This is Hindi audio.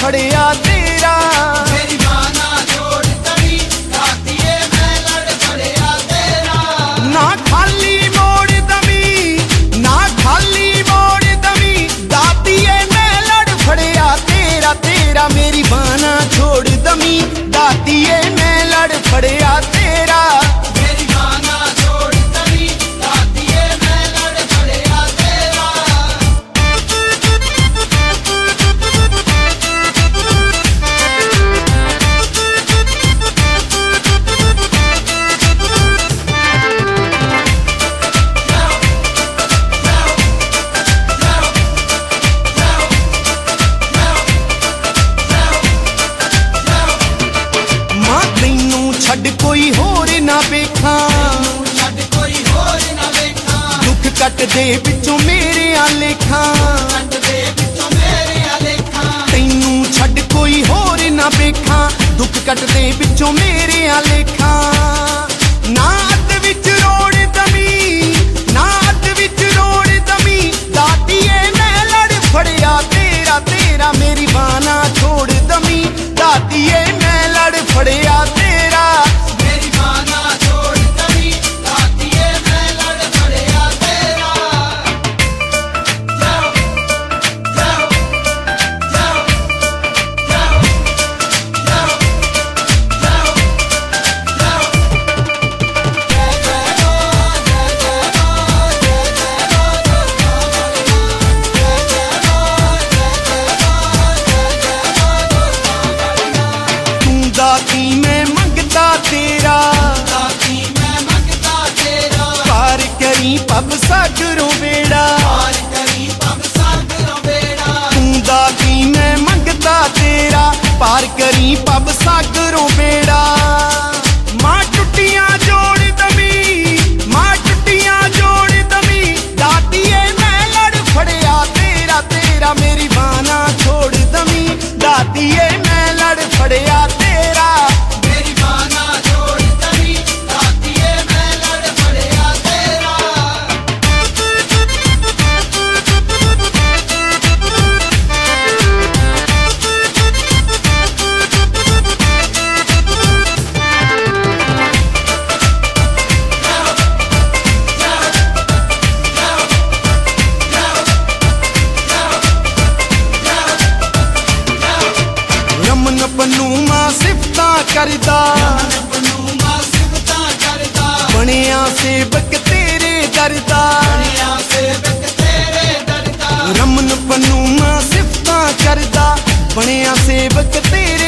फड़िया तेरा। मेरी मां ना छोड़ तभी दातिए मैं लड़ फड़िया तेरा। ना खाली मोड़ दमी ना खाली मोड़ दमी दातिए मैं लड़ फड़िया तेरा। तेरा मेरी मां ना छोड़ दमी दातिए मैं लड़ फड़िया तेरा। मेरी मां ना छोड़ तभी दातिए मैं लड़ फड़िया तेरा। मां तैनू छड़ कोई होर ना वेखां, छड़ कोई होर ना वेखां। दुख कट दे विचों मेरे आलेखां। कट दे विचों मेरे आलेखां। तैनू छड़ कोई होर ना वेखां, दुख कट दे विचों मेरे आलेखां। ना अद विच रोड़ दमी ना अद विच रोड़ दमी दातिए मैं लड़ फड़िया तेरा। तेरा मेरी मां ना छोड़ दमी दातिए मैं लड़ फड़िया तेरा। मेरी मां ना छोड़ तभी दातिए मैं लड़ फड़िया तेरा। जाओ जाओ जाओ जाओ जाओ जाओ जाओ। जय जय हो जय जय हो जय जय हो जय जय हो जय जय हो। तू दाती मैं मंगता तेरा, दाती मैं मंगता तेरा। पार करी पब सागरों बेड़ा। पार करी पब सागरों बेड़ा। तू दाती मैं मंगता तेरा, पार करी पब सागरों बेड़ा। मां टुटियां जोड़ दमी मां टुटियां जोड़ दमी दातिए मैं लड़ फड़िया तेरा। तेरा मेरी मां ना छोड़ दमी दातिए मैं लड़ फड़िया तेरा। मेरी मां ना छोड़ तभी दातिए मैं लड़ फड़िया तेरा। रमन पन्नू मां सिफतां करदा, अपनू मां सिफतां करदा। बनिया सेवक तेरे दरदा। दुनिया सेवक तेरे दरदा। रमन पन्नू मां सिफतां करदा, बनिया सेवक तेरे